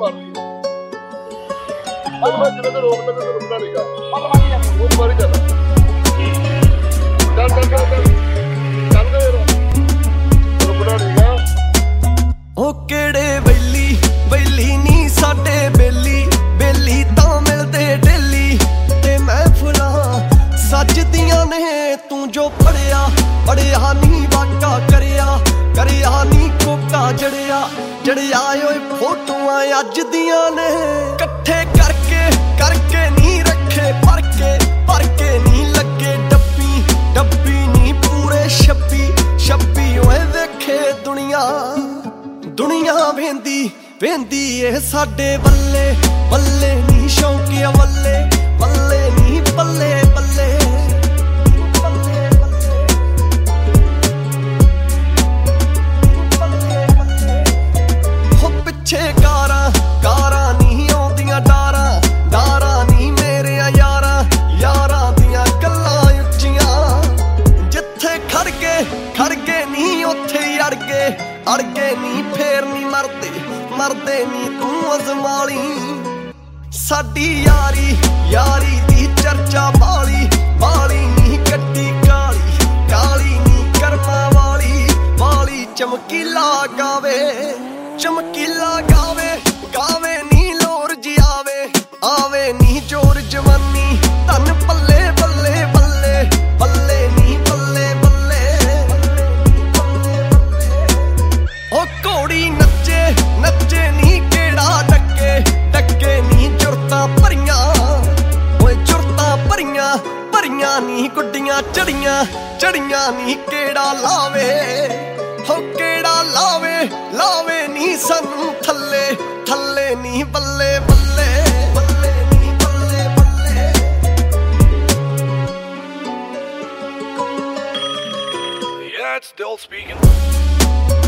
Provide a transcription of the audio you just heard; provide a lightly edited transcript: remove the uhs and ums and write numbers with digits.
ਮਾਰ ਰਹੀ ਹੈ ਮੈਂ ਜਦੋਂ ਤੇ ਰੋਕ ਲੱਗਾ ਤੇ ਰੁਕਣਾ ਨਹੀਂਗਾ ਉਹ ਮਾਰੀ ਚੱਲ ਚੱਲ ਚੱਲ ਚੱਲ ਚੱਲ ਦੇ ਰੁਕਣਾ ਨਹੀਂਗਾ ਉਹ ਕਿਹੜੇ ਬੈਲੀ ਬੈਲੀ ਨੀ ਸਾਡੇ ਬੇਲੀ ਬੇਲੀ ਤਾਂ ਮਿਲਦੇ ਡੇਲੀ ਤੇ ਮਹਿਫਲਾਂ ਸੱਜਦੀਆਂ ਨੇ ਤੂੰ ਜੋ ਪੜਿਆ ਪੜਿਆ ਨੀ ਵਾਕਾ ਕਰਿਆ ਕਰਿਆ ਨੀ ਕੋਕਾ ਜੜਿਆ ਓਏ ਫੋਟੋਆਂ ਅੱਜ ਦੀਆਂ ਨੇ ਇਕੱਠੇ ਕਰਕੇ ਨੀ ਰੱਖੇ ਭਰ ਕੇ ਨੀ ਲੱਗੇ ਡੱਬੀ ਨੀ ਪੂਰੇ 26 ਓਏ ਵੇਖੇ ਦੁਨੀਆ ਵੇਂਦੀ ਇਹ ਸਾਡੇ ਬੱਲੇ ਨੀ ਸ਼ੌਂਕਿਆ ਬੱਲੇ ਨੀ ਬੱਲੇ ਹੋ ਪਿੱਛੇ ਕਾਰਾਂ ਨੀ ਆਉਂਦੀਆਂ ਡਾਰਾਂ ਨੀ ਮੇਰੇ ਯਾਰਾਂ ਦੀਆਂ ਗੱਲਾਂ ਉੱਚੀਆਂ ਜਿੱਥੇ ਖੜ ਕੇ ਨੀ ਉੱਥੇ ਅੜਗੇ ਨੀ ਫੇਰ ਨੀ ਮਰਦੇ ਨੀ ਤੂੰ ਅਜ਼ਮਾਲੀ ਸਾਡੀ ਯਾਰੀ ਦੀ ਚਰਚਾ ਬਾਲੀ ਨੀ ਕੱਟੀ ਕਾਲੀ ਨੀ ਕਰਮਾਂ ਵਾਲੀ ਚਮਕੀਲਾ ਗਾਵੇ ਨੀ ਲੋਰ ਜੀ ਆਵੇ ਨੀ ਜੋਰ ਜਵਾਨੀ ਧਨ ਪੱਲੇ ਨੀ ਬੱਲੇ ਉਹ ਘੋੜੀ ਨੱਚੇ ਨੀ ਕਿਹੜਾ ਡੱਕੇ ਨੀ ਜੁਰਤਾਂ ਭਰੀਆਂ ਨੀ ਗੁੱਡੀਆਂ ਚੜੀਆਂ ਨੀ ਕਿਹੜਾ ਲਾਵੇ ਨੀ ਸਾਨੂੰ ਥੱਲੇ ਨੀ ਬੱਲੇ ਨੀ ਬੱਲੇ Yeah, it's still speaking.